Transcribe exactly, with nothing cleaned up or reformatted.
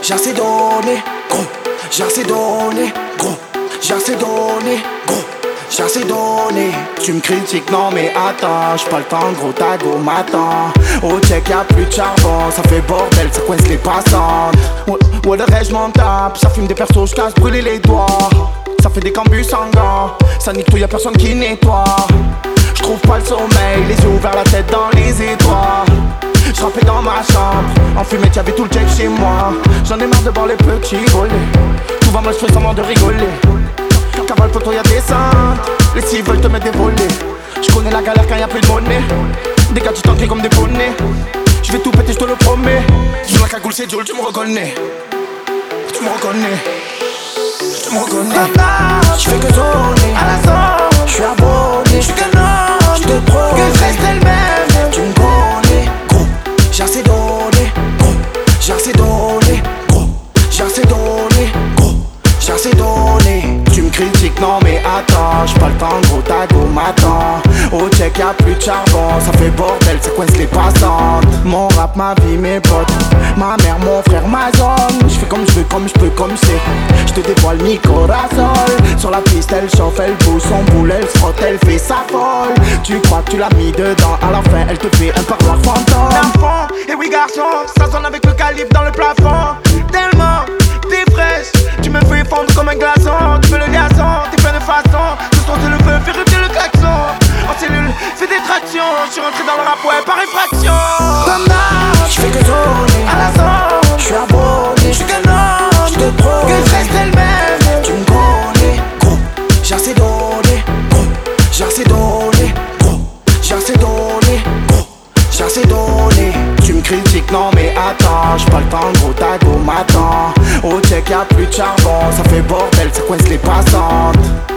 j'ai assez donné, gros, j'ai assez donné, gros, j'ai assez donné, gros, j'ai assez donné. Tu me critiques, non mais attends, j'suis pas le temps, gros, ta go m'attend. Au check y'a plus de charbon, ça fait bordel, ça coince les passantes. Ouais, ouais le reste j'm'en tape, ça fume des persos, j'casse brûler les doigts. Ça fait des cambus sanguins, ça nique tout, y'a personne qui nettoie. J'trouve pas le sommeil, les yeux ouverts, la tête dans les étoiles. J'rappais dans ma chambre, en fumette y'avait tout le check chez moi. J'en ai marre de voir les petits voler. Tout va mal, j'fais semblant de rigoler. Cavale poteau y'a des cintres, les six veulent te mettre des volets. J'connais la galère quand y'a plus de monnaie. Des gars du temps qui comme des poneys. J'vais tout péter, j'te le promets. Sur la cagoule c'est Joel, tu me reconnais. Tu me reconnais. Tu me reconnais. J'fais que zoner à la zone. J'suis abonné, j'suis qu'un homme. J'te promets que j'reste le même. Tu me connais, gros. J'ai assez donné, gros. J'ai assez donné, gros. J'ai assez donné, gros. J'ai assez donné. Tu me critiques, non mais attends, j'suis pas le temps, gros, ta go m'attend. Au check y'a plus de charbon, ça fait bordel, ça coince les passantes. Mon rap, ma vie, mes potes, ma mère, mon frère, ma zone. J'fais comme j'veux, comme j'peux, comme c'est. J'te dévoile mi corazol. Sur la piste, elle chauffe, elle bouge son boule, elle se frotte, elle fait sa folle. Tu crois que tu l'as mis dedans, à la fin, elle te fait un parloir fantôme. L'enfant, et oui garçon, ça sonne avec le calibre dans le plafond. Tellement, t'es fraîche, tu me fais fondre comme un glaçon. Tu veux le liaison, t'es plein de façon. Ce son c'est le feu, fais rupter le klaxon. En cellule, fais des tractions. J'suis rentré dans le rap, ouais, par effraction. J'fais que zoner à la zone. J'suis abonné, J'suis qu'un homme. J'te promets que j'reste le même. Tu me connais, gros. J'ai assez donné, gros. J'ai assez donné, gros. J'ai assez donné, gros. J'ai assez donné. Tu me critiques, non mais attends, j'suis pas le temps, gros, ta go m'attend. Au check y'a plus de charbon, ça fait bordel, ça coince les passantes.